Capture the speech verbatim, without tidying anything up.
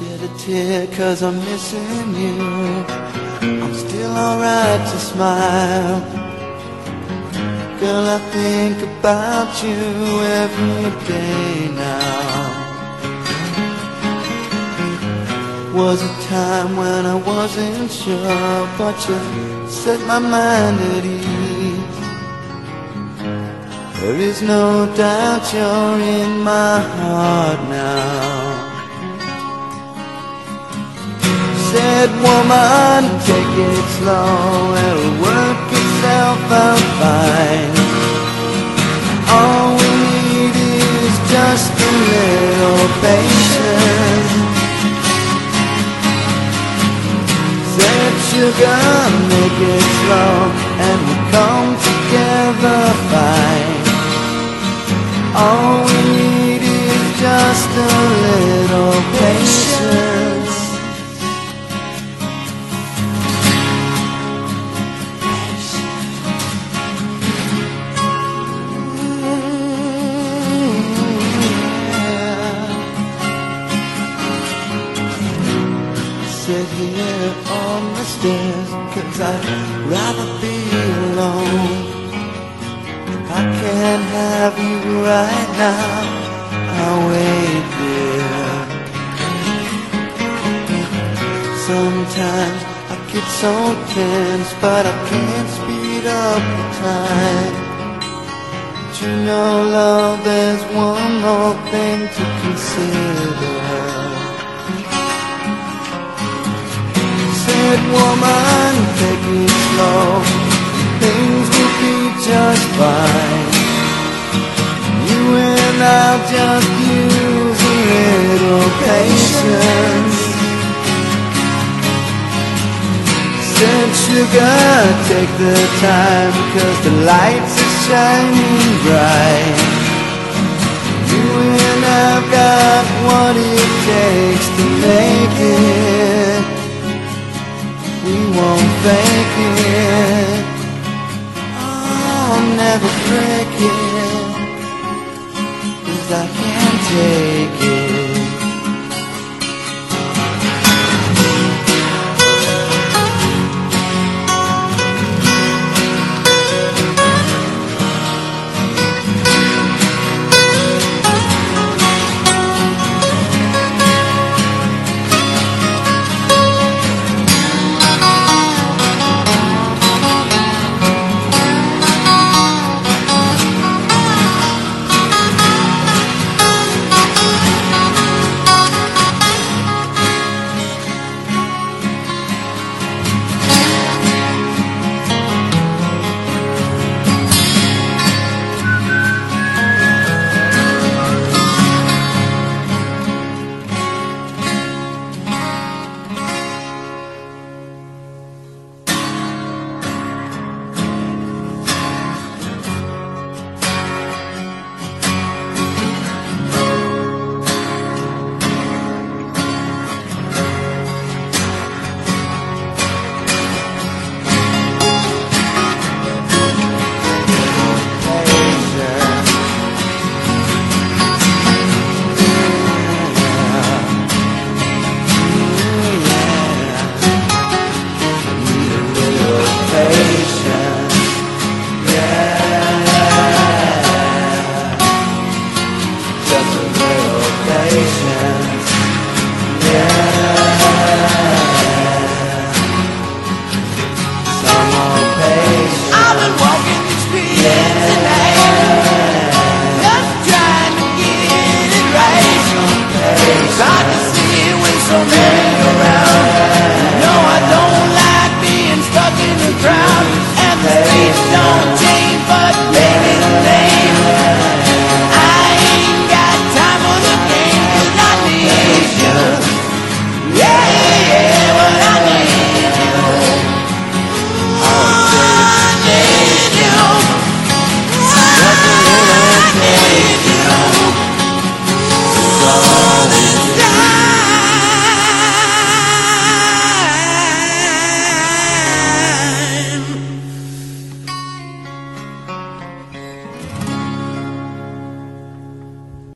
shed a tear cause I'm missing you. I'm still alright to smile. Girl, I think about you every day now. Was a time when I wasn't sure, but you set my mind at ease. There is no doubt you're in my heart now. Said, woman, take it slow, it'll work itself out fine. All we need is just a little patience. Said, sugar, make it slow, and we'll come together fine. All we need is just a little patience. Sit here on the stairs, cause I'd rather be alone. I can't have you right now, I'll wait there. Sometimes I get so tense, but I can't speed up the time. But you know, love, there's one more thing to consider. Said, woman, take it slow, things will be just fine. You and I'll just use a little patience. Said, sugar, take the time, cause the lights are shining bright. You and I've got what it takes.